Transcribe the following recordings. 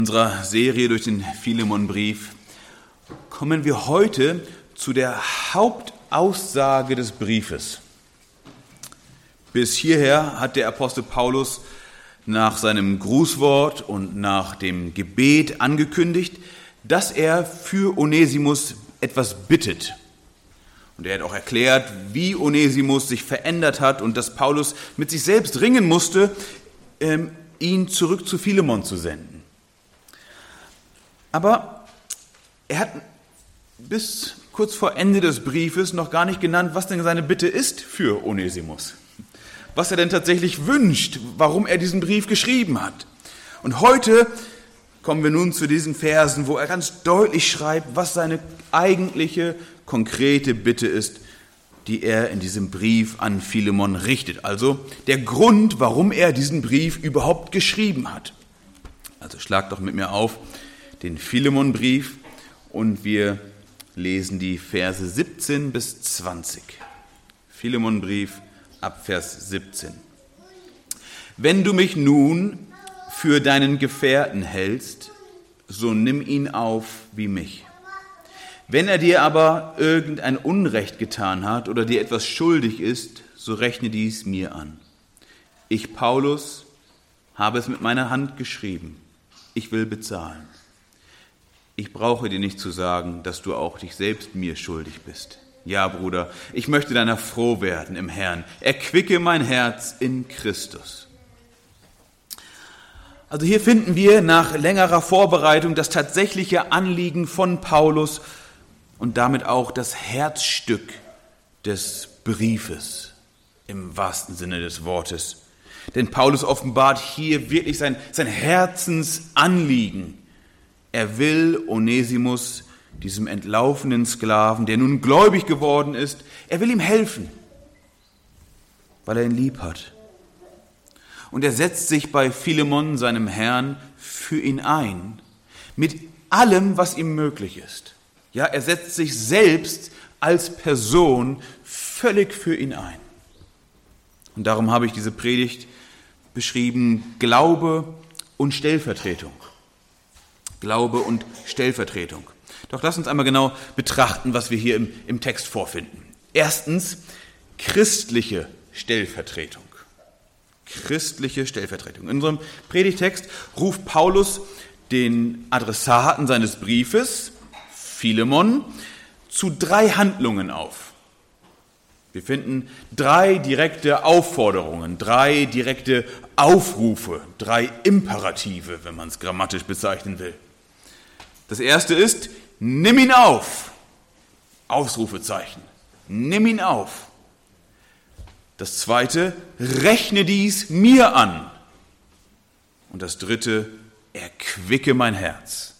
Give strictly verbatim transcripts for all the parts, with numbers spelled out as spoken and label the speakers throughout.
Speaker 1: In unserer Serie durch den Philemonbrief kommen wir heute zu der Hauptaussage des Briefes. Bis hierher hat der Apostel Paulus nach seinem Grußwort und nach dem Gebet angekündigt, dass er für Onesimus etwas bittet. Und er hat auch erklärt, wie Onesimus sich verändert hat und dass Paulus mit sich selbst ringen musste, ähm, ihn zurück zu Philemon zu senden. Aber er hat bis kurz vor Ende des Briefes noch gar nicht genannt, was denn seine Bitte ist für Onesimus. Was er denn tatsächlich wünscht, warum er diesen Brief geschrieben hat. Und heute kommen wir nun zu diesen Versen, wo er ganz deutlich schreibt, was seine eigentliche, konkrete Bitte ist, die er in diesem Brief an Philemon richtet. Also der Grund, warum er diesen Brief überhaupt geschrieben hat. Also schlag doch mit mir auf den Philemonbrief und wir lesen die Verse siebzehn bis zwanzig. Philemonbrief ab Vers siebzehn. Wenn du mich nun für deinen Gefährten hältst, so nimm ihn auf wie mich. Wenn er dir aber irgendein Unrecht getan hat oder dir etwas schuldig ist, so rechne dies mir an. Ich, Paulus, habe es mit meiner Hand geschrieben. Ich will bezahlen. Ich brauche dir nicht zu sagen, dass du auch dich selbst mir schuldig bist. Ja, Bruder, ich möchte deiner froh werden im Herrn. Erquicke mein Herz in Christus. Also hier finden wir nach längerer Vorbereitung das tatsächliche Anliegen von Paulus und damit auch das Herzstück des Briefes im wahrsten Sinne des Wortes. Denn Paulus offenbart hier wirklich sein, sein Herzensanliegen. Er will Onesimus, diesem entlaufenen Sklaven, der nun gläubig geworden ist, er will ihm helfen, weil er ihn lieb hat. Und er setzt sich bei Philemon, seinem Herrn, für ihn ein, mit allem, was ihm möglich ist. Ja, er setzt sich selbst als Person völlig für ihn ein. Und darum habe ich diese Predigt beschrieben, Glaube und Stellvertretung. Glaube und Stellvertretung. Doch lass uns einmal genau betrachten, was wir hier im, im Text vorfinden. Erstens, christliche Stellvertretung. Christliche Stellvertretung. In unserem Predigtext ruft Paulus den Adressaten seines Briefes, Philemon, zu drei Handlungen auf. Wir finden drei direkte Aufforderungen, drei direkte Aufrufe, drei Imperative, wenn man es grammatisch bezeichnen will. Das erste ist, nimm ihn auf. Ausrufezeichen. Nimm ihn auf. Das zweite, rechne dies mir an. Und das dritte, erquicke mein Herz.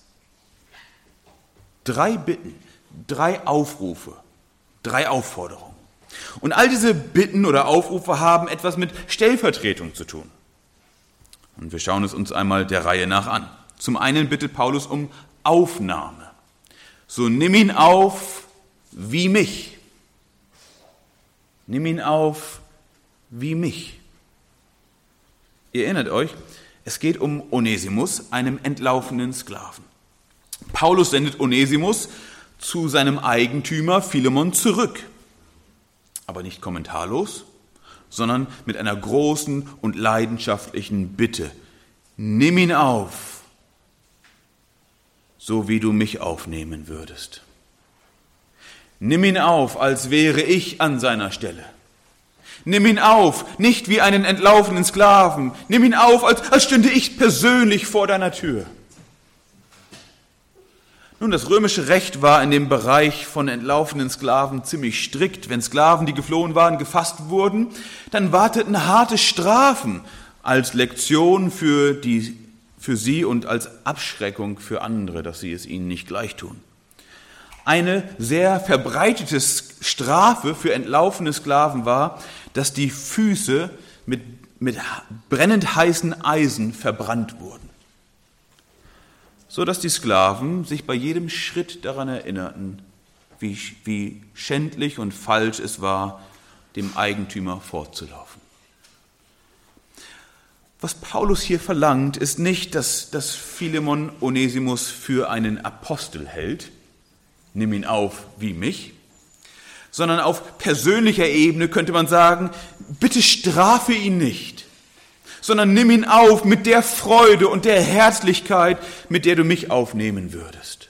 Speaker 1: Drei Bitten, drei Aufrufe, drei Aufforderungen. Und all diese Bitten oder Aufrufe haben etwas mit Stellvertretung zu tun. Und wir schauen es uns einmal der Reihe nach an. Zum einen bittet Paulus um Aufnahme. So nimm ihn auf wie mich. Nimm ihn auf wie mich. Ihr erinnert euch, es geht um Onesimus, einem entlaufenen Sklaven. Paulus sendet Onesimus zu seinem Eigentümer Philemon zurück. Aber nicht kommentarlos, sondern mit einer großen und leidenschaftlichen Bitte. Nimm ihn auf, so wie du mich aufnehmen würdest. Nimm ihn auf, als wäre ich an seiner Stelle. Nimm ihn auf, nicht wie einen entlaufenen Sklaven. Nimm ihn auf, als, als stünde ich persönlich vor deiner Tür. Nun, das römische Recht war in dem Bereich von entlaufenen Sklaven ziemlich strikt. Wenn Sklaven, die geflohen waren, gefasst wurden, dann warteten harte Strafen als Lektion für, die, für sie und als Abschreckung für andere, dass sie es ihnen nicht gleich tun. Eine sehr verbreitete Strafe für entlaufene Sklaven war, dass die Füße mit, mit brennend heißen Eisen verbrannt wurden. So dass die Sklaven sich bei jedem Schritt daran erinnerten, wie, wie schändlich und falsch es war, dem Eigentümer fortzulaufen. Was Paulus hier verlangt, ist nicht, dass, dass Philemon Onesimus für einen Apostel hält, nimm ihn auf wie mich, sondern auf persönlicher Ebene könnte man sagen, bitte strafe ihn nicht, sondern nimm ihn auf mit der Freude und der Herzlichkeit, mit der du mich aufnehmen würdest.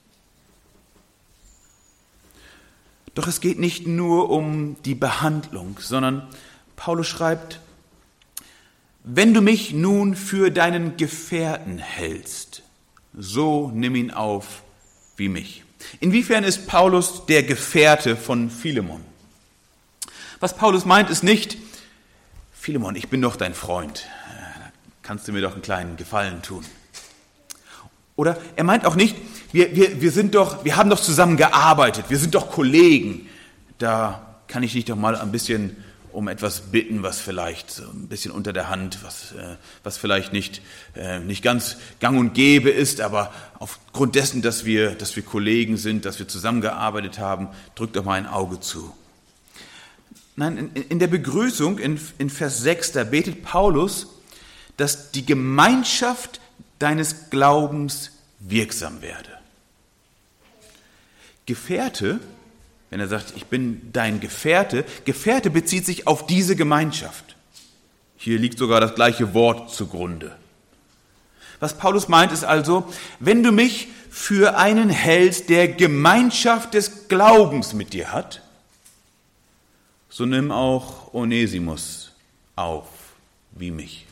Speaker 1: Doch es geht nicht nur um die Behandlung, sondern Paulus schreibt, wenn du mich nun für deinen Gefährten hältst, so nimm ihn auf wie mich. Inwiefern ist Paulus der Gefährte von Philemon? Was Paulus meint, ist nicht, Philemon, ich bin doch dein Freund, kannst du mir doch einen kleinen Gefallen tun. Oder er meint auch nicht, wir, wir, wir, sind doch, wir haben doch zusammen gearbeitet, wir sind doch Kollegen, da kann ich dich doch mal ein bisschen um etwas bitten, was vielleicht so ein bisschen unter der Hand, was, äh, was vielleicht nicht, äh, nicht ganz gang und gäbe ist, aber aufgrund dessen, dass wir, dass wir Kollegen sind, dass wir zusammengearbeitet haben, drückt doch mal ein Auge zu. Nein, in, in der Begrüßung in, in Vers sechs, da betet Paulus, dass die Gemeinschaft deines Glaubens wirksam werde. Gefährte, wenn er sagt, ich bin dein Gefährte, Gefährte bezieht sich auf diese Gemeinschaft. Hier liegt sogar das gleiche Wort zugrunde. Was Paulus meint, ist also, wenn du mich für einen hältst, der Gemeinschaft des Glaubens mit dir hat, so nimm auch Onesimus auf wie mich.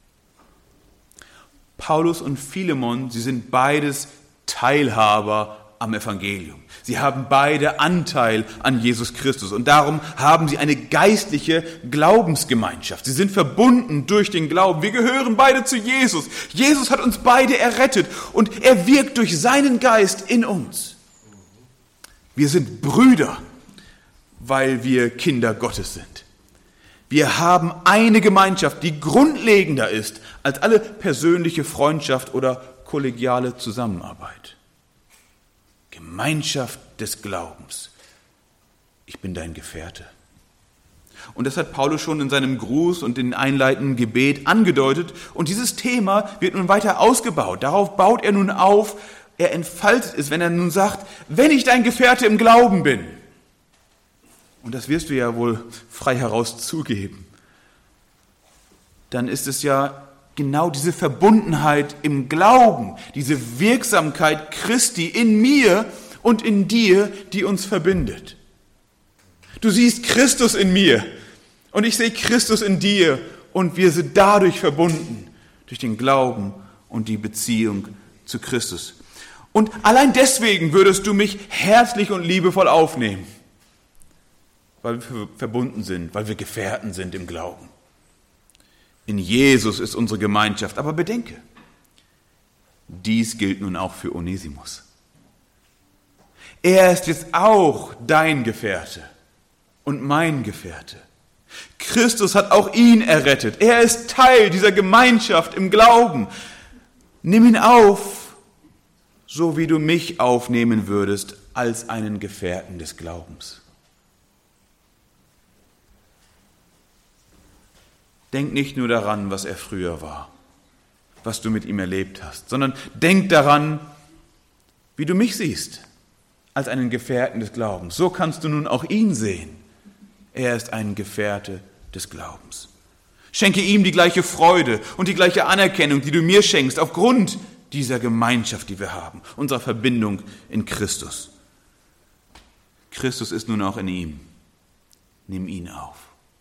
Speaker 1: Paulus und Philemon, sie sind beides Teilhaber am Evangelium. Sie haben beide Anteil an Jesus Christus und darum haben sie eine geistliche Glaubensgemeinschaft. Sie sind verbunden durch den Glauben. Wir gehören beide zu Jesus. Jesus hat uns beide errettet und er wirkt durch seinen Geist in uns. Wir sind Brüder, weil wir Kinder Gottes sind. Wir haben eine Gemeinschaft, die grundlegender ist als alle persönliche Freundschaft oder kollegiale Zusammenarbeit. Gemeinschaft des Glaubens. Ich bin dein Gefährte. Und das hat Paulus schon in seinem Gruß und in einleitenden Gebet angedeutet. Und dieses Thema wird nun weiter ausgebaut. Darauf baut er nun auf. Er entfaltet es, wenn er nun sagt, wenn ich dein Gefährte im Glauben bin. Und das wirst du ja wohl frei heraus zugeben. Dann ist es ja genau diese Verbundenheit im Glauben, diese Wirksamkeit Christi in mir und in dir, die uns verbindet. Du siehst Christus in mir und ich sehe Christus in dir und wir sind dadurch verbunden, durch den Glauben und die Beziehung zu Christus. Und allein deswegen würdest du mich herzlich und liebevoll aufnehmen, weil wir verbunden sind, weil wir Gefährten sind im Glauben. In Jesus ist unsere Gemeinschaft. Aber bedenke, dies gilt nun auch für Onesimus. Er ist jetzt auch dein Gefährte und mein Gefährte. Christus hat auch ihn errettet. Er ist Teil dieser Gemeinschaft im Glauben. Nimm ihn auf, so wie du mich aufnehmen würdest als einen Gefährten des Glaubens. Denk nicht nur daran, was er früher war, was du mit ihm erlebt hast, sondern denk daran, wie du mich siehst, als einen Gefährten des Glaubens. So kannst du nun auch ihn sehen. Er ist ein Gefährte des Glaubens. Schenke ihm die gleiche Freude und die gleiche Anerkennung, die du mir schenkst, aufgrund dieser Gemeinschaft, die wir haben, unserer Verbindung in Christus. Christus ist nun auch in ihm. Nimm ihn auf.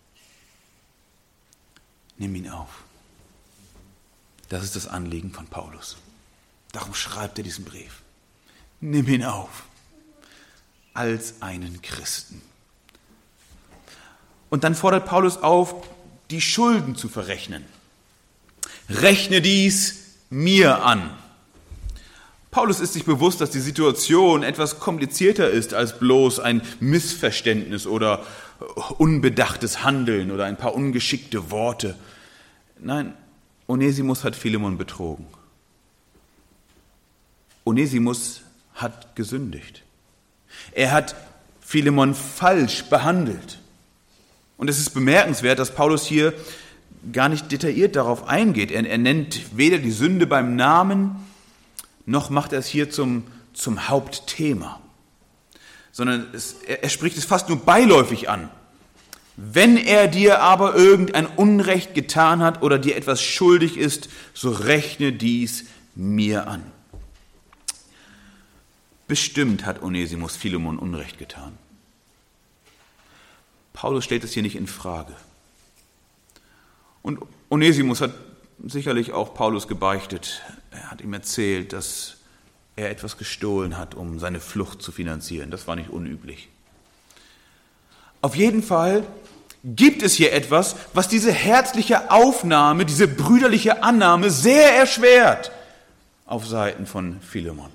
Speaker 1: Nimm ihn auf. Das ist das Anliegen von Paulus. Darum schreibt er diesen Brief. Nimm ihn auf. Als einen Christen. Und dann fordert Paulus auf, die Schulden zu verrechnen. Rechne dies mir an. Paulus ist sich bewusst, dass die Situation etwas komplizierter ist als bloß ein Missverständnis oder unbedachtes Handeln oder ein paar ungeschickte Worte. Nein, Onesimus hat Philemon betrogen. Onesimus hat gesündigt. Er hat Philemon falsch behandelt. Und es ist bemerkenswert, dass Paulus hier gar nicht detailliert darauf eingeht. Er, er nennt weder die Sünde beim Namen, noch macht er es hier zum, zum Hauptthema, sondern es, er, er spricht es fast nur beiläufig an. Wenn er dir aber irgendein Unrecht getan hat oder dir etwas schuldig ist, so rechne dies mir an. Bestimmt hat Onesimus Philemon Unrecht getan. Paulus stellt es hier nicht in Frage. Und Onesimus hat sicherlich auch Paulus gebeichtet. Er hat ihm erzählt, dass er etwas gestohlen hat, um seine Flucht zu finanzieren. Das war nicht unüblich. Auf jeden Fall gibt es hier etwas, was diese herzliche Aufnahme, diese brüderliche Annahme sehr erschwert auf Seiten von Philemon.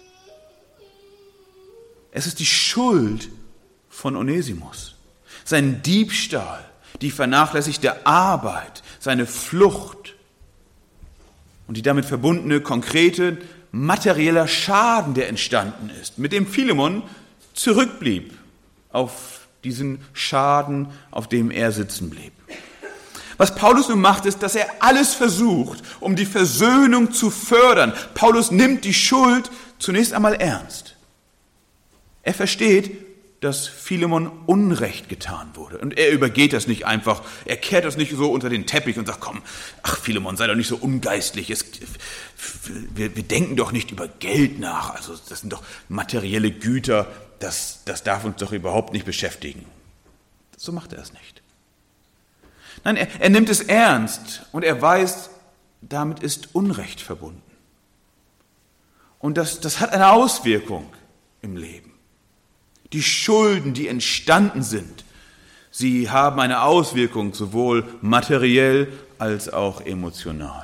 Speaker 1: Es ist die Schuld von Onesimus, sein Diebstahl, die vernachlässigte Arbeit, seine Flucht und die damit verbundene konkrete materieller Schaden, der entstanden ist, mit dem Philemon zurückblieb auf diesen Schaden, auf dem er sitzen blieb. Was Paulus nun macht, ist, dass er alles versucht, um die Versöhnung zu fördern. Paulus nimmt die Schuld zunächst einmal ernst. Er versteht, dass Philemon Unrecht getan wurde. Und er übergeht das nicht einfach, er kehrt das nicht so unter den Teppich und sagt, komm, ach Philemon, sei doch nicht so ungeistlich, es, wir, wir denken doch nicht über Geld nach, also das sind doch materielle Güter, das, das darf uns doch überhaupt nicht beschäftigen. So macht er es nicht. Nein, er, er nimmt es ernst und er weiß, damit ist Unrecht verbunden. Und das, das hat eine Auswirkung im Leben. Die Schulden, die entstanden sind, sie haben eine Auswirkung sowohl materiell als auch emotional.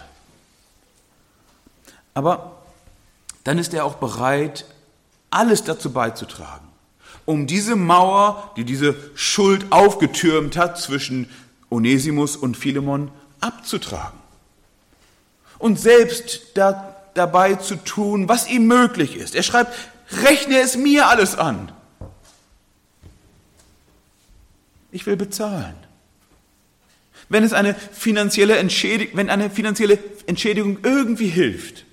Speaker 1: Aber dann ist er auch bereit, alles dazu beizutragen, um diese Mauer, die diese Schuld aufgetürmt hat zwischen Onesimus und Philemon, abzutragen. Und selbst da, dabei zu tun, was ihm möglich ist. Er schreibt, rechne es mir alles an. Ich will bezahlen. Wenn es eine finanzielle Entschädigung, wenn eine finanzielle Entschädigung irgendwie hilft,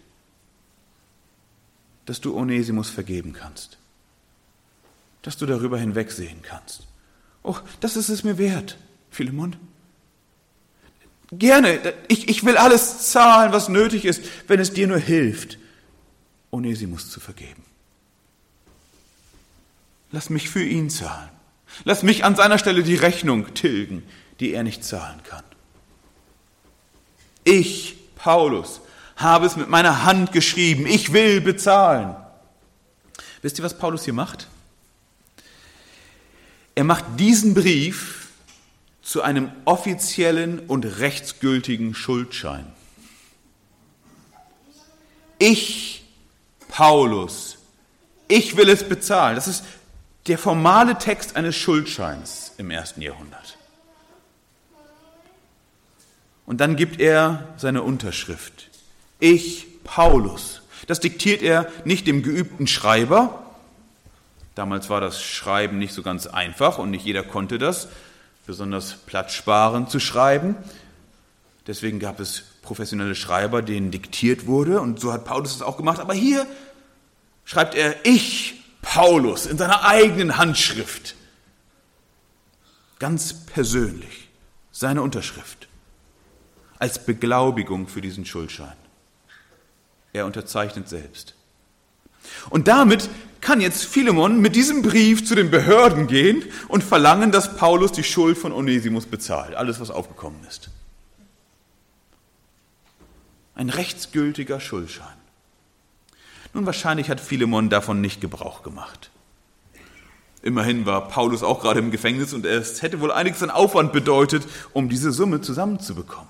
Speaker 1: dass du Onesimus vergeben kannst, dass du darüber hinwegsehen kannst. Oh, das ist es mir wert, Philemon. Gerne, ich, ich will alles zahlen, was nötig ist, wenn es dir nur hilft, Onesimus zu vergeben. Lass mich für ihn zahlen. Lass mich an seiner Stelle die Rechnung tilgen, die er nicht zahlen kann. Ich, Paulus, habe es mit meiner Hand geschrieben. Ich will bezahlen. Wisst ihr, was Paulus hier macht? Er macht diesen Brief zu einem offiziellen und rechtsgültigen Schuldschein. Ich, Paulus, ich will es bezahlen. Das ist der formale Text eines Schuldscheins im ersten Jahrhundert. Und dann gibt er seine Unterschrift. Ich, Paulus. Das diktiert er nicht dem geübten Schreiber. Damals war das Schreiben nicht so ganz einfach und nicht jeder konnte das, besonders platzsparend zu schreiben. Deswegen gab es professionelle Schreiber, denen diktiert wurde, und so hat Paulus es auch gemacht. Aber hier schreibt er, ich, Paulus, in seiner eigenen Handschrift, ganz persönlich, seine Unterschrift, als Beglaubigung für diesen Schuldschein. Er unterzeichnet selbst. Und damit kann jetzt Philemon mit diesem Brief zu den Behörden gehen und verlangen, dass Paulus die Schuld von Onesimus bezahlt, alles, was aufgekommen ist. Ein rechtsgültiger Schuldschein. Nun, wahrscheinlich hat Philemon davon nicht Gebrauch gemacht. Immerhin war Paulus auch gerade im Gefängnis und es hätte wohl einiges an Aufwand bedeutet, um diese Summe zusammenzubekommen.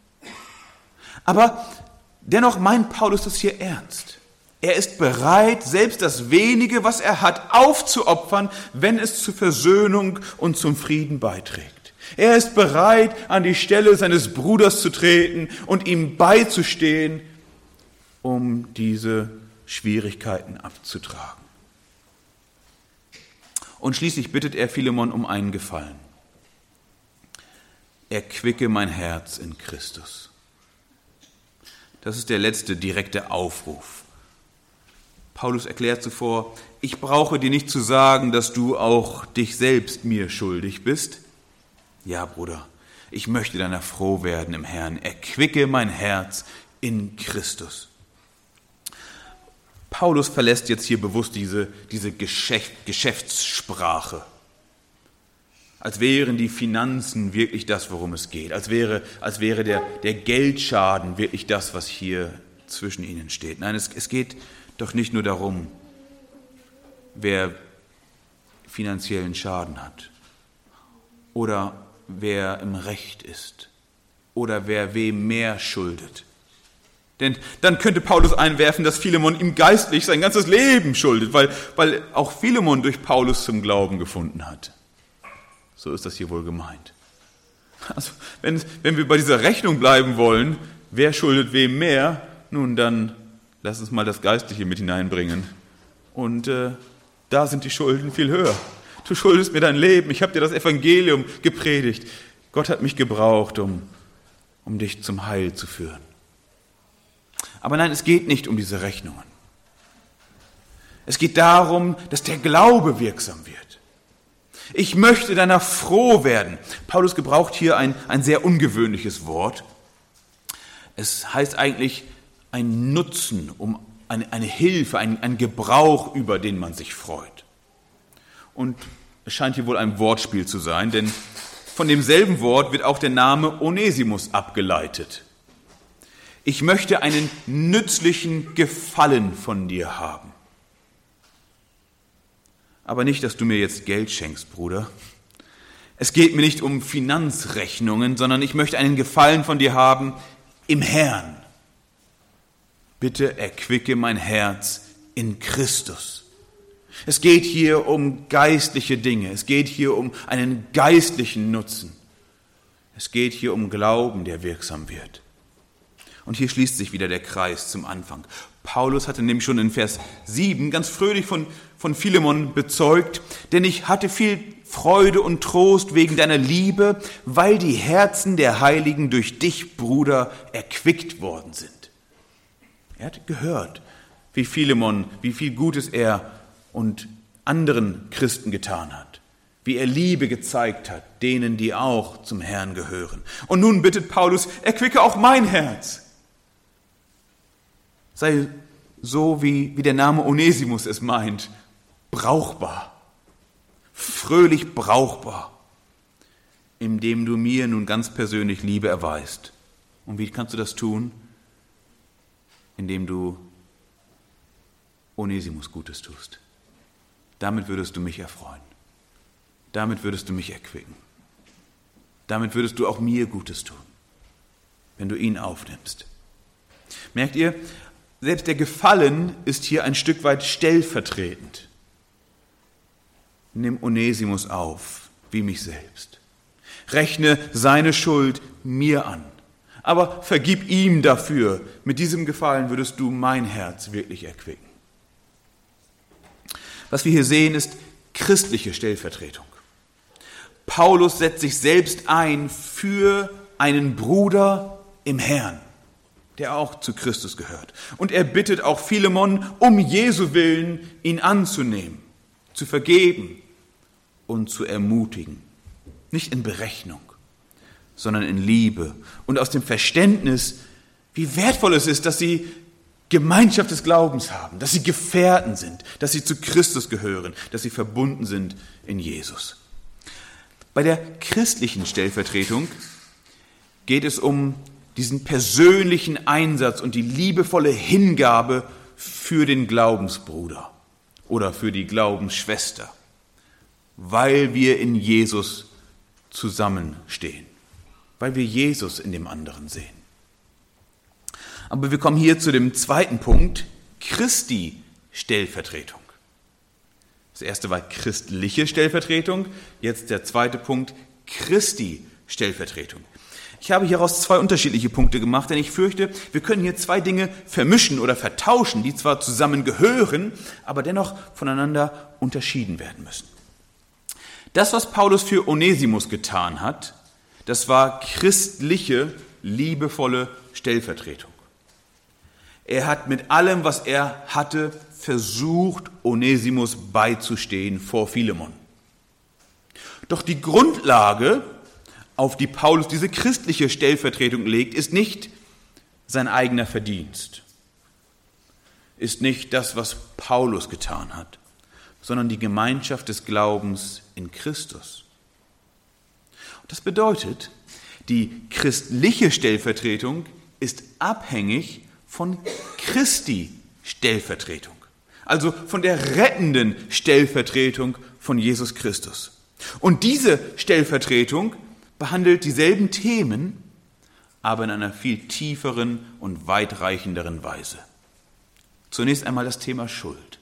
Speaker 1: Aber dennoch meint Paulus das hier ernst. Er ist bereit, selbst das Wenige, was er hat, aufzuopfern, wenn es zur Versöhnung und zum Frieden beiträgt. Er ist bereit, an die Stelle seines Bruders zu treten und ihm beizustehen, um diese Schwierigkeiten abzutragen. Und schließlich bittet er Philemon um einen Gefallen. erquicke mein Herz in Christus. Das ist der letzte direkte Aufruf. Paulus erklärt zuvor, ich brauche dir nicht zu sagen, dass du auch dich selbst mir schuldig bist. Ja, Bruder, ich möchte deiner froh werden im Herrn. Erquicke mein Herz in Christus. Paulus verlässt jetzt hier bewusst diese, diese Geschäft, Geschäftssprache. Als wären die Finanzen wirklich das, worum es geht. Als wäre, als wäre der, der Geldschaden wirklich das, was hier zwischen ihnen steht. Nein, es, es geht doch nicht nur darum, wer finanziellen Schaden hat oder wer im Recht ist oder wer wem mehr schuldet. Denn dann könnte Paulus einwerfen, dass Philemon ihm geistlich sein ganzes Leben schuldet, weil, weil auch Philemon durch Paulus zum Glauben gefunden hat. So ist das hier wohl gemeint. Also, wenn, wenn wir bei dieser Rechnung bleiben wollen, wer schuldet wem mehr, nun dann lass uns mal das Geistliche mit hineinbringen. Und äh, da sind die Schulden viel höher. Du schuldest mir dein Leben, ich habe dir das Evangelium gepredigt. Gott hat mich gebraucht, um, um dich zum Heil zu führen. Aber nein, es geht nicht um diese Rechnungen. Es geht darum, dass der Glaube wirksam wird. Ich möchte danach froh werden. Paulus gebraucht hier ein, ein sehr ungewöhnliches Wort. Es heißt eigentlich ein Nutzen, um eine, eine Hilfe, ein, ein Gebrauch, über den man sich freut. Und es scheint hier wohl ein Wortspiel zu sein, denn von demselben Wort wird auch der Name Onesimus abgeleitet. Ich möchte einen nützlichen Gefallen von dir haben. Aber nicht, dass du mir jetzt Geld schenkst, Bruder. Es geht mir nicht um Finanzrechnungen, sondern ich möchte einen Gefallen von dir haben im Herrn. Bitte erquicke mein Herz in Christus. Es geht hier um geistliche Dinge. Es geht hier um einen geistlichen Nutzen. Es geht hier um Glauben, der wirksam wird. Und hier schließt sich wieder der Kreis zum Anfang. Paulus hatte nämlich schon in Vers sieben ganz fröhlich von, von Philemon bezeugt, denn ich hatte viel Freude und Trost wegen deiner Liebe, weil die Herzen der Heiligen durch dich, Bruder, erquickt worden sind. Er hat gehört, wie Philemon, wie viel Gutes er und anderen Christen getan hat, wie er Liebe gezeigt hat, denen, die auch zum Herrn gehören. Und nun bittet Paulus, erquicke auch mein Herz. Sei so, wie, wie der Name Onesimus es meint, brauchbar, fröhlich brauchbar, indem du mir nun ganz persönlich Liebe erweist. Und wie kannst du das tun? Indem du Onesimus Gutes tust. Damit würdest du mich erfreuen. Damit würdest du mich erquicken. Damit würdest du auch mir Gutes tun, wenn du ihn aufnimmst. Merkt ihr, selbst der Gefallen ist hier ein Stück weit stellvertretend. Nimm Onesimus auf, wie mich selbst. Rechne seine Schuld mir an. Aber vergib ihm dafür. Mit diesem Gefallen würdest du mein Herz wirklich erquicken. Was wir hier sehen, ist christliche Stellvertretung. Paulus setzt sich selbst ein für einen Bruder im Herrn, der auch zu Christus gehört. Und er bittet auch Philemon, um Jesu willen, ihn anzunehmen, zu vergeben und zu ermutigen. Nicht in Berechnung, sondern in Liebe und aus dem Verständnis, wie wertvoll es ist, dass sie Gemeinschaft des Glaubens haben, dass sie Gefährten sind, dass sie zu Christus gehören, dass sie verbunden sind in Jesus. Bei der christlichen Stellvertretung geht es um diesen persönlichen Einsatz und die liebevolle Hingabe für den Glaubensbruder oder für die Glaubensschwester, weil wir in Jesus zusammenstehen, weil wir Jesus in dem anderen sehen. Aber wir kommen hier zu dem zweiten Punkt, Christi Stellvertretung. Das erste war christliche Stellvertretung, jetzt der zweite Punkt, Christi Stellvertretung. Ich habe hieraus zwei unterschiedliche Punkte gemacht, denn ich fürchte, wir können hier zwei Dinge vermischen oder vertauschen, die zwar zusammengehören, aber dennoch voneinander unterschieden werden müssen. Das, was Paulus für Onesimus getan hat, Das war christliche, liebevolle Stellvertretung. Er hat mit allem, was er hatte, versucht, Onesimus beizustehen vor Philemon. Doch die Grundlage, auf die Paulus diese christliche Stellvertretung legt, ist nicht sein eigener Verdienst, ist nicht das, was Paulus getan hat, sondern die Gemeinschaft des Glaubens in Christus. Das bedeutet, die christliche Stellvertretung ist abhängig von Christi Stellvertretung, also von der rettenden Stellvertretung von Jesus Christus. Und diese Stellvertretung behandelt dieselben Themen, aber in einer viel tieferen und weitreichenderen Weise. Zunächst einmal das Thema Schuld.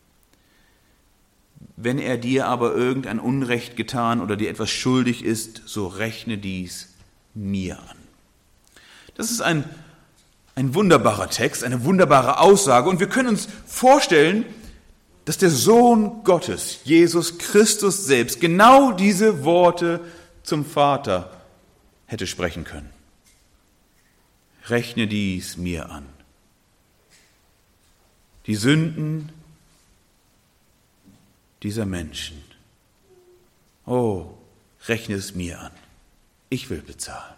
Speaker 1: Wenn er dir aber irgendein Unrecht getan oder dir etwas schuldig ist, so rechne dies mir an. Das ist ein, ein wunderbarer Text, eine wunderbare Aussage, und wir können uns vorstellen, dass der Sohn Gottes, Jesus Christus selbst, genau diese Worte zum Vater hätte sprechen können. Rechne dies mir an. Die Sünden dieser Menschen. Oh, rechne es mir an. Ich will bezahlen.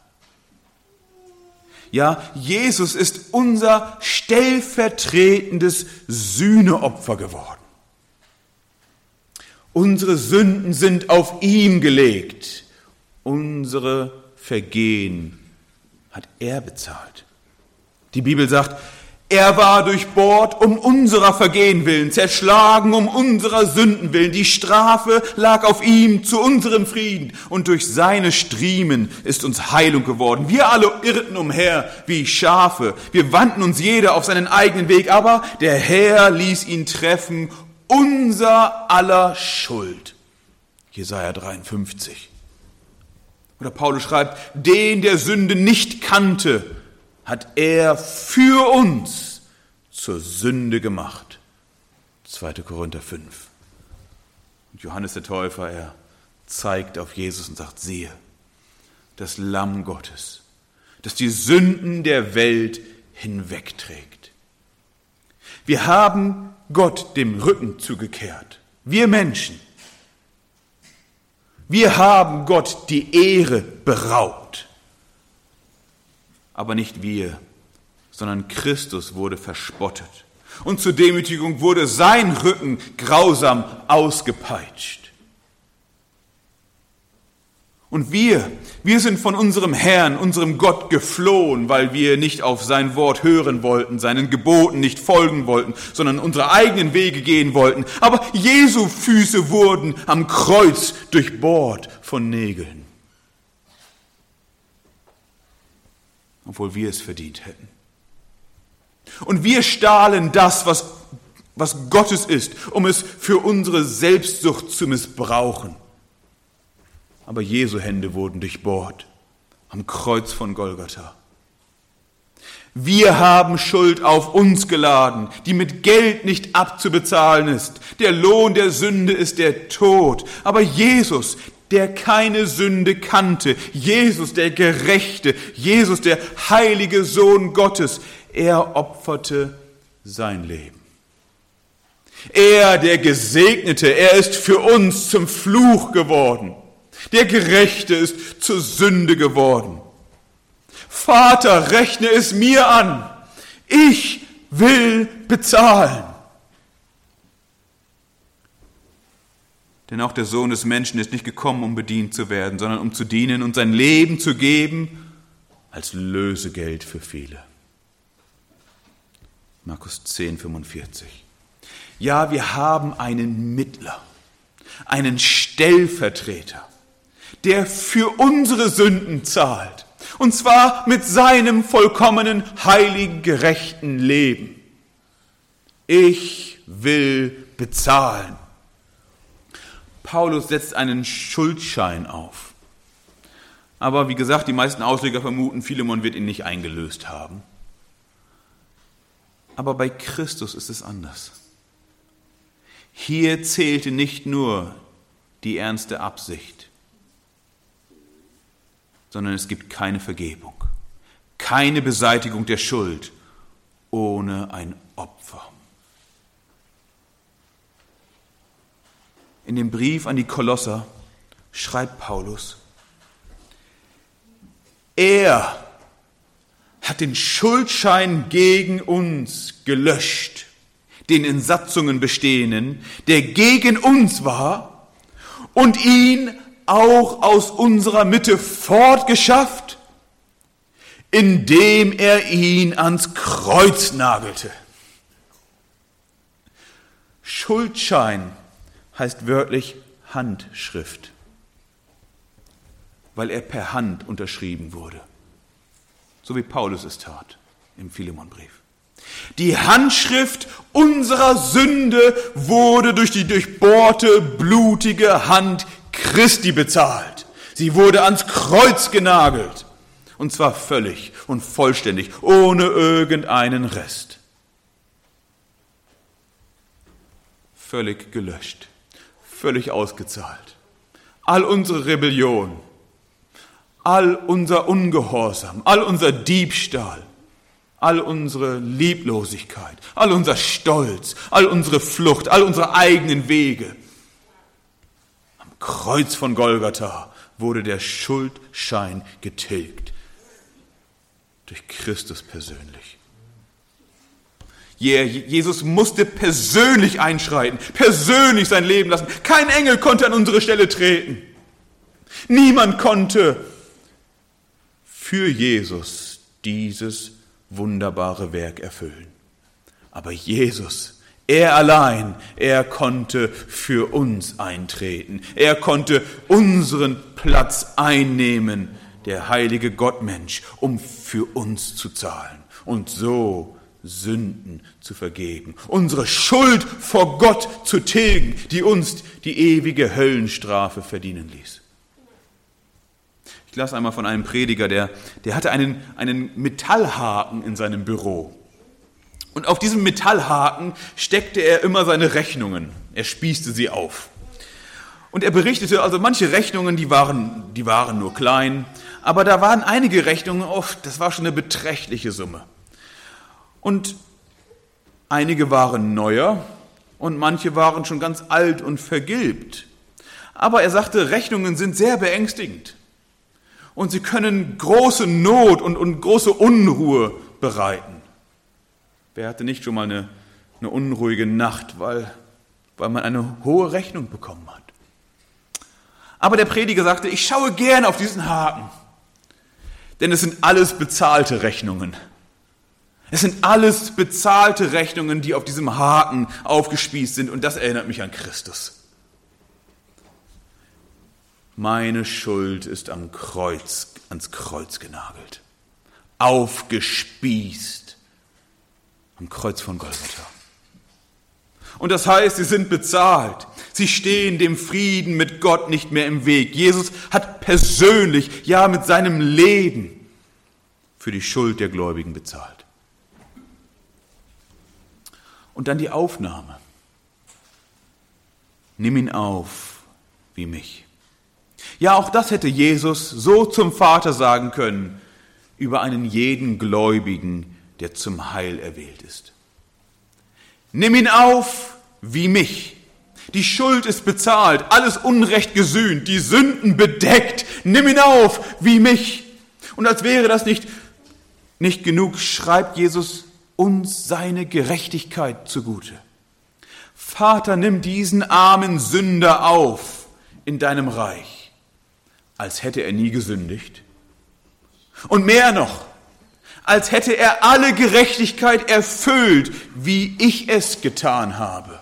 Speaker 1: Ja, Jesus ist unser stellvertretendes Sühneopfer geworden. Unsere Sünden sind auf ihm gelegt. Unsere Vergehen hat er bezahlt. Die Bibel sagt, er war durchbohrt um unserer Vergehen willen, zerschlagen um unserer Sünden willen. Die Strafe lag auf ihm zu unserem Frieden, und durch seine Striemen ist uns Heilung geworden. Wir alle irrten umher wie Schafe. Wir wandten uns jeder auf seinen eigenen Weg, aber der Herr ließ ihn treffen, unser aller Schuld. Jesaja dreiundfünfzig. Oder Paulus schreibt, den der Sünde nicht kannte, hat er für uns zur Sünde gemacht. zweiter Korinther fünf. Und Johannes der Täufer, er zeigt auf Jesus und sagt, siehe, das Lamm Gottes, das die Sünden der Welt hinwegträgt. Wir haben Gott dem Rücken zugekehrt. Wir Menschen. Wir haben Gott die Ehre beraubt. Aber nicht wir, sondern Christus wurde verspottet. Und zur Demütigung wurde sein Rücken grausam ausgepeitscht. Und wir, wir sind von unserem Herrn, unserem Gott geflohen, weil wir nicht auf sein Wort hören wollten, seinen Geboten nicht folgen wollten, sondern unsere eigenen Wege gehen wollten. Aber Jesu Füße wurden am Kreuz durchbohrt von Nägeln, obwohl wir es verdient hätten. Und wir stahlen das, was, was Gottes ist, um es für unsere Selbstsucht zu missbrauchen. Aber Jesu Hände wurden durchbohrt am Kreuz von Golgatha. Wir haben Schuld auf uns geladen, die mit Geld nicht abzubezahlen ist. Der Lohn der Sünde ist der Tod. Aber Jesus, der keine Sünde kannte, Jesus, der Gerechte, Jesus, der heilige Sohn Gottes, er opferte sein Leben. Er, der Gesegnete, er ist für uns zum Fluch geworden. Der Gerechte ist zur Sünde geworden. Vater, rechne es mir an. Ich will bezahlen. Denn auch der Sohn des Menschen ist nicht gekommen, um bedient zu werden, sondern um zu dienen und sein Leben zu geben als Lösegeld für viele. Markus zehn, fünfundvierzig. Ja, wir haben einen Mittler, einen Stellvertreter, der für unsere Sünden zahlt. Und zwar mit seinem vollkommenen, heiligen, gerechten Leben. Ich will bezahlen. Paulus setzt einen Schuldschein auf. Aber wie gesagt, die meisten Ausleger vermuten, Philemon wird ihn nicht eingelöst haben. Aber bei Christus ist es anders. Hier zählte nicht nur die ernste Absicht, sondern es gibt keine Vergebung, keine Beseitigung der Schuld ohne ein Opfer. In dem Brief an die Kolosser schreibt Paulus: Er hat den Schuldschein gegen uns gelöscht, den in Satzungen bestehenden, der gegen uns war, und ihn auch aus unserer Mitte fortgeschafft, indem er ihn ans Kreuz nagelte. Schuldschein heißt wörtlich Handschrift, weil er per Hand unterschrieben wurde, so wie Paulus es tat im Philemonbrief. Die Handschrift unserer Sünde wurde durch die durchbohrte, blutige Hand Christi bezahlt. Sie wurde ans Kreuz genagelt, und zwar völlig und vollständig, ohne irgendeinen Rest. Völlig gelöscht, völlig ausgezahlt. All unsere Rebellion, all unser Ungehorsam, all unser Diebstahl, all unsere Lieblosigkeit, all unser Stolz, all unsere Flucht, all unsere eigenen Wege. Am Kreuz von Golgatha wurde der Schuldschein getilgt. Durch Christus persönlich. Jesus musste persönlich einschreiten, persönlich sein Leben lassen. Kein Engel konnte an unsere Stelle treten. Niemand konnte für Jesus dieses wunderbare Werk erfüllen. Aber Jesus, er allein, er konnte für uns eintreten. Er konnte unseren Platz einnehmen, der heilige Gottmensch, um für uns zu zahlen und so Sünden zu vergeben, unsere Schuld vor Gott zu tilgen, die uns die ewige Höllenstrafe verdienen ließ. Ich las einmal von einem Prediger, der, der hatte einen, einen Metallhaken in seinem Büro. Und auf diesem Metallhaken steckte er immer seine Rechnungen. Er spießte sie auf. Und er berichtete, also manche Rechnungen, die waren, die waren nur klein, aber da waren einige Rechnungen, oft, das war schon eine beträchtliche Summe. Und einige waren neuer und manche waren schon ganz alt und vergilbt. Aber er sagte, Rechnungen sind sehr beängstigend. Und sie können große Not und, und große Unruhe bereiten. Wer hatte nicht schon mal eine, eine unruhige Nacht, weil, weil man eine hohe Rechnung bekommen hat? Aber der Prediger sagte, ich schaue gern auf diesen Haken, denn es sind alles bezahlte Rechnungen. Es sind alles bezahlte Rechnungen, die auf diesem Haken aufgespießt sind, und das erinnert mich an Christus. Meine Schuld ist am Kreuz, ans Kreuz genagelt, aufgespießt, am Kreuz von Golgatha. Und das heißt, sie sind bezahlt. Sie stehen dem Frieden mit Gott nicht mehr im Weg. Jesus hat persönlich, ja mit seinem Leben, für die Schuld der Gläubigen bezahlt. Und dann die Aufnahme. Nimm ihn auf wie mich. Ja, auch das hätte Jesus so zum Vater sagen können über einen jeden Gläubigen, der zum Heil erwählt ist. Nimm ihn auf wie mich. Die Schuld ist bezahlt, alles Unrecht gesühnt, die Sünden bedeckt. Nimm ihn auf wie mich. Und als wäre das nicht, nicht genug, schreibt Jesus uns seine Gerechtigkeit zugute. Vater, nimm diesen armen Sünder auf in deinem Reich, als hätte er nie gesündigt. Und mehr noch, als hätte er alle Gerechtigkeit erfüllt, wie ich es getan habe.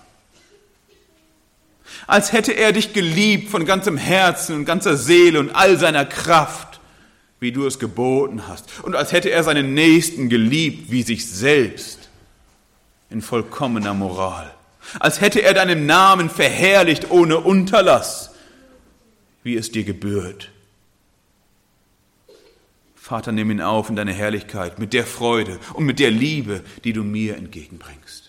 Speaker 1: Als hätte er dich geliebt von ganzem Herzen und ganzer Seele und all seiner Kraft, wie du es geboten hast. Und als hätte er seinen Nächsten geliebt wie sich selbst in vollkommener Moral. Als hätte er deinen Namen verherrlicht ohne Unterlass, wie es dir gebührt. Vater, nimm ihn auf in deine Herrlichkeit mit der Freude und mit der Liebe, die du mir entgegenbringst.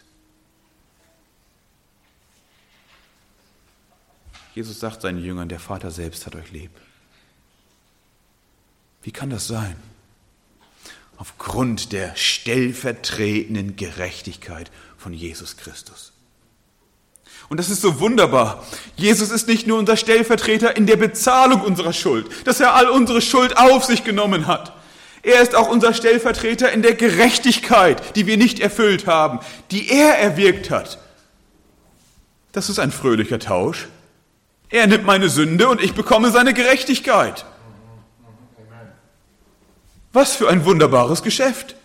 Speaker 1: Jesus sagt seinen Jüngern, der Vater selbst hat euch lieb. Wie kann das sein? Aufgrund der stellvertretenden Gerechtigkeit von Jesus Christus. Und das ist so wunderbar. Jesus ist nicht nur unser Stellvertreter in der Bezahlung unserer Schuld, dass er all unsere Schuld auf sich genommen hat. Er ist auch unser Stellvertreter in der Gerechtigkeit, die wir nicht erfüllt haben, die er erwirkt hat. Das ist ein fröhlicher Tausch. Er nimmt meine Sünde und ich bekomme seine Gerechtigkeit. Was für ein wunderbares Geschäft.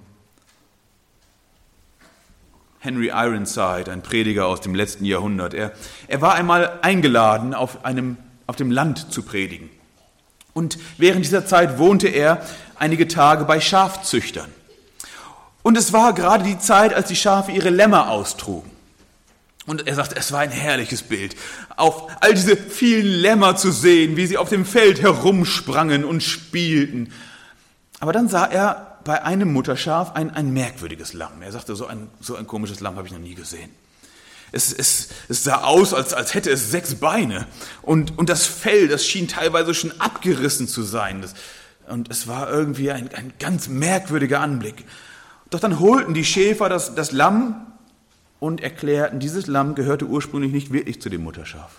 Speaker 1: Henry Ironside, ein Prediger aus dem letzten Jahrhundert, er, er war einmal eingeladen, auf, einem, auf dem Land zu predigen. Und während dieser Zeit wohnte er einige Tage bei Schafzüchtern. Und es war gerade die Zeit, als die Schafe ihre Lämmer austrugen. Und er sagt, es war ein herrliches Bild, auf all diese vielen Lämmer zu sehen, wie sie auf dem Feld herumsprangen und spielten. Aber dann sah er bei einem Mutterschaf ein, ein merkwürdiges Lamm. Er sagte, so ein, so ein komisches Lamm habe ich noch nie gesehen. Es, es, es sah aus, als, als hätte es sechs Beine. Und, und das Fell, das schien teilweise schon abgerissen zu sein. Das, und es war irgendwie ein, ein ganz merkwürdiger Anblick. Doch dann holten die Schäfer das, das Lamm und erklärten, dieses Lamm gehörte ursprünglich nicht wirklich zu dem Mutterschaf.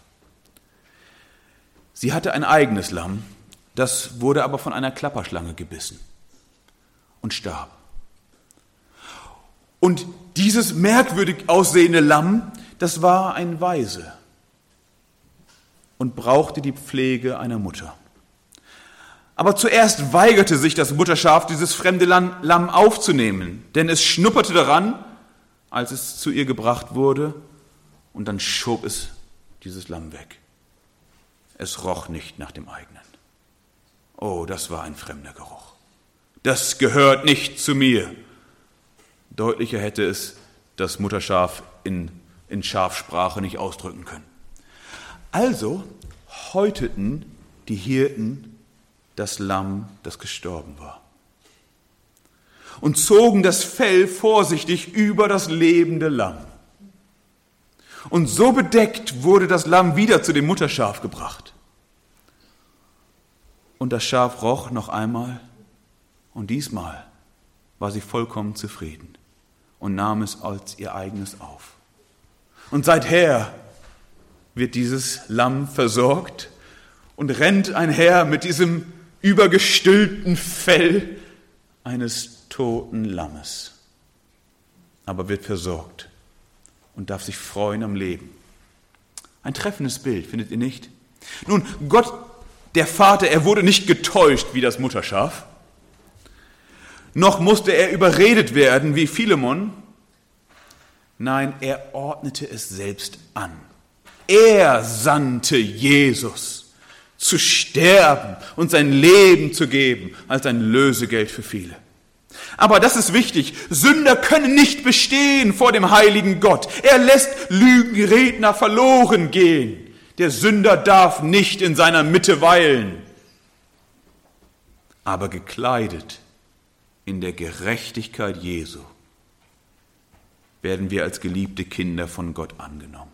Speaker 1: Sie hatte ein eigenes Lamm, das wurde aber von einer Klapperschlange gebissen und starb. Und dieses merkwürdig aussehende Lamm, das war ein Waise und brauchte die Pflege einer Mutter. Aber zuerst weigerte sich das Mutterschaf, dieses fremde Lamm aufzunehmen, denn es schnupperte daran, als es zu ihr gebracht wurde, und dann schob es dieses Lamm weg. Es roch nicht nach dem eigenen. Oh, das war ein fremder Geruch. Das gehört nicht zu mir. Deutlicher hätte es das Mutterschaf in, in Schafsprache nicht ausdrücken können. Also häuteten die Hirten das Lamm, das gestorben war, und zogen das Fell vorsichtig über das lebende Lamm. Und so bedeckt wurde das Lamm wieder zu dem Mutterschaf gebracht. Und das Schaf roch noch einmal, und diesmal war sie vollkommen zufrieden und nahm es als ihr eigenes auf. Und seither wird dieses Lamm versorgt und rennt einher mit diesem übergestülpten Fell eines toten Lammes, aber wird versorgt und darf sich freuen am Leben. Ein treffendes Bild, findet ihr nicht? Nun, Gott, der Vater, er wurde nicht getäuscht wie das Mutterschaf, noch musste er überredet werden wie Philemon. Nein, er ordnete es selbst an. Er sandte Jesus zu sterben und sein Leben zu geben als ein Lösegeld für viele. Aber das ist wichtig, Sünder können nicht bestehen vor dem heiligen Gott. Er lässt Lügenredner verloren gehen. Der Sünder darf nicht in seiner Mitte weilen. Aber gekleidet in der Gerechtigkeit Jesu werden wir als geliebte Kinder von Gott angenommen.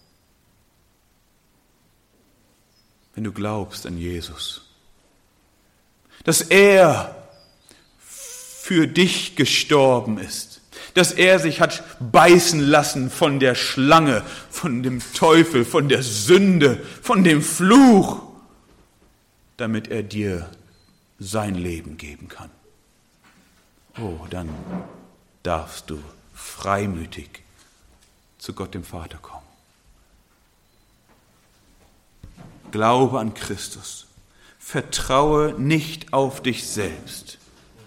Speaker 1: Wenn du glaubst an Jesus, dass er für dich gestorben ist, dass er sich hat beißen lassen von der Schlange, von dem Teufel, von der Sünde, von dem Fluch, damit er dir sein Leben geben kann. Oh, dann darfst du freimütig zu Gott dem Vater kommen. Glaube an Christus. Vertraue nicht auf dich selbst.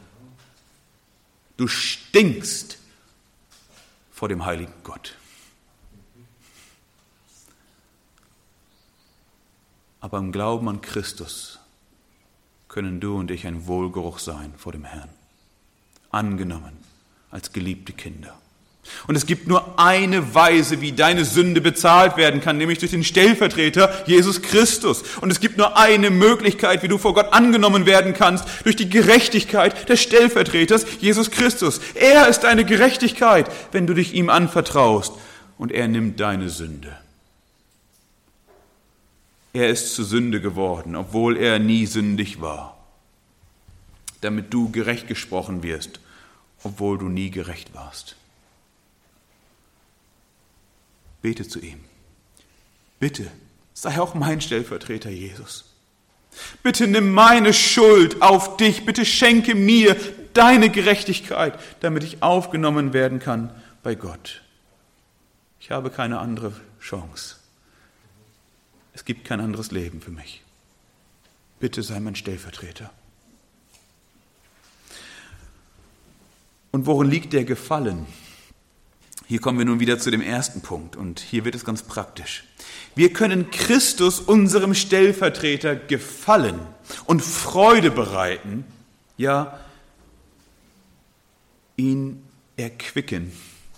Speaker 1: Du stinkst vor dem heiligen Gott. Aber im Glauben an Christus können du und ich ein Wohlgeruch sein vor dem Herrn. Angenommen als geliebte Kinder. Und es gibt nur eine Weise, wie deine Sünde bezahlt werden kann, nämlich durch den Stellvertreter Jesus Christus. Und es gibt nur eine Möglichkeit, wie du vor Gott angenommen werden kannst, durch die Gerechtigkeit des Stellvertreters Jesus Christus. Er ist deine Gerechtigkeit, wenn du dich ihm anvertraust, und er nimmt deine Sünde. Er ist zur Sünde geworden, obwohl er nie sündig war. damit du gerecht gesprochen wirst, obwohl du nie gerecht warst. Bete zu ihm. Bitte, sei auch mein Stellvertreter, Jesus. Bitte nimm meine Schuld auf dich. Bitte schenke mir deine Gerechtigkeit, damit ich aufgenommen werden kann bei Gott. Ich habe keine andere Chance. Es gibt kein anderes Leben für mich. Bitte sei mein Stellvertreter. Und worin liegt der Gefallen? Hier kommen wir nun wieder zu dem ersten Punkt und hier wird es ganz praktisch. Wir können Christus, unserem Stellvertreter, gefallen und Freude bereiten, ja, ihn erquicken,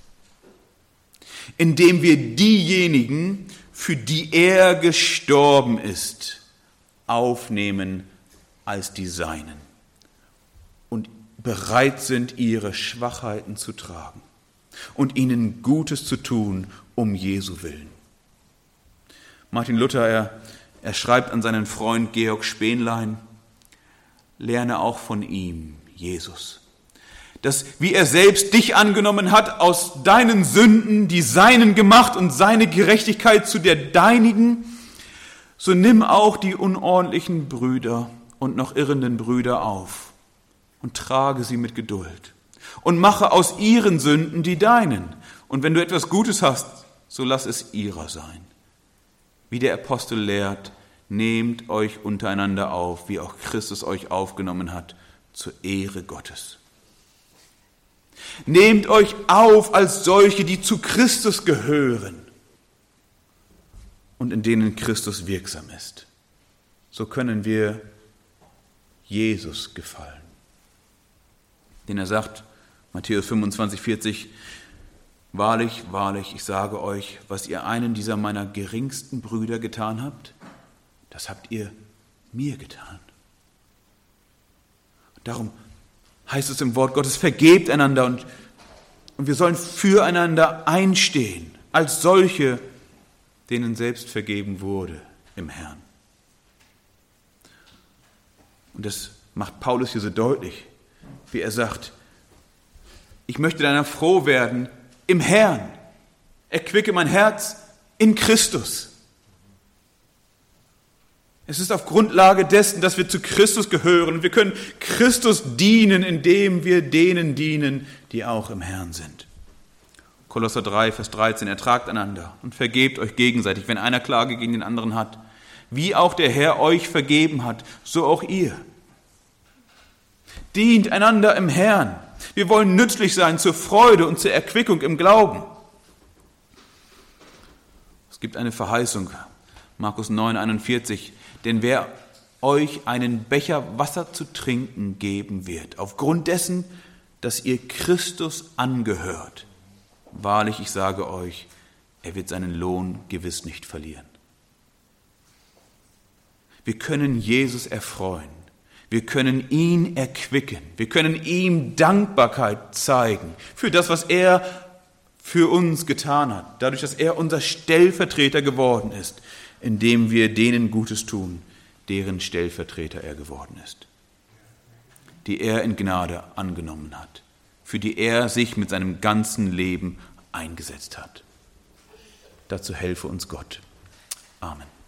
Speaker 1: indem wir diejenigen, für die er gestorben ist, aufnehmen als die Seinen und bereit sind, ihre Schwachheiten zu tragen und ihnen Gutes zu tun um Jesu willen. Martin Luther, er, er schreibt an seinen Freund Georg Spenlein, lerne auch von ihm, Jesus, dass wie er selbst dich angenommen hat, aus deinen Sünden die Seinen gemacht und seine Gerechtigkeit zu der deinigen, so nimm auch die unordentlichen Brüder und noch irrenden Brüder auf und trage sie mit Geduld und mache aus ihren Sünden die deinen. Und wenn du etwas Gutes hast, so lass es ihrer sein. Wie der Apostel lehrt, nehmt euch untereinander auf, wie auch Christus euch aufgenommen hat, zur Ehre Gottes. Nehmt euch auf als solche, die zu Christus gehören und in denen Christus wirksam ist. So können wir Jesus gefallen. Denn er sagt, Matthäus fünfundzwanzig, vierzig, wahrlich, wahrlich, ich sage euch, was ihr einen dieser meiner geringsten Brüder getan habt, das habt ihr mir getan. Darum heißt es im Wort Gottes, vergebt einander und, und wir sollen füreinander einstehen, als solche, denen selbst vergeben wurde im Herrn. Und das macht Paulus hier so deutlich, wie er sagt, ich möchte deiner froh werden im Herrn. Erquicke mein Herz in Christus. Es ist auf Grundlage dessen, dass wir zu Christus gehören. Wir können Christus dienen, indem wir denen dienen, die auch im Herrn sind. Kolosser drei, Vers dreizehn, ertragt einander und vergebt euch gegenseitig, wenn einer Klage gegen den anderen hat. Wie auch der Herr euch vergeben hat, so auch ihr. Dient einander im Herrn. Wir wollen nützlich sein zur Freude und zur Erquickung im Glauben. Es gibt eine Verheißung, Markus neun, einundvierzig, denn wer euch einen Becher Wasser zu trinken geben wird, aufgrund dessen, dass ihr Christus angehört, wahrlich, ich sage euch, er wird seinen Lohn gewiss nicht verlieren. Wir können Jesus erfreuen. Wir können ihn erquicken. Wir können ihm Dankbarkeit zeigen für das, was er für uns getan hat. Dadurch, dass er unser Stellvertreter geworden ist, indem wir denen Gutes tun, deren Stellvertreter er geworden ist, die er in Gnade angenommen hat, für die er sich mit seinem ganzen Leben eingesetzt hat. Dazu helfe uns Gott. Amen.